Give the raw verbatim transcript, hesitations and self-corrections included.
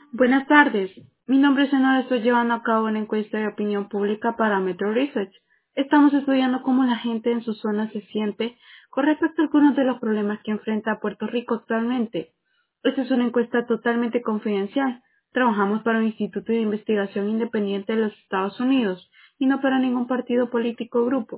Buenas tardes. Mi nombre es Senora. Estoy llevando a cabo una encuesta de opinión pública para Metro Research. Estamos estudiando cómo la gente en su zona se siente con respecto a algunos de los problemas que enfrenta Puerto Rico actualmente. Esta es una encuesta totalmente confidencial. Trabajamos para un instituto de investigación independiente de los Estados Unidos y no para ningún partido político o grupo.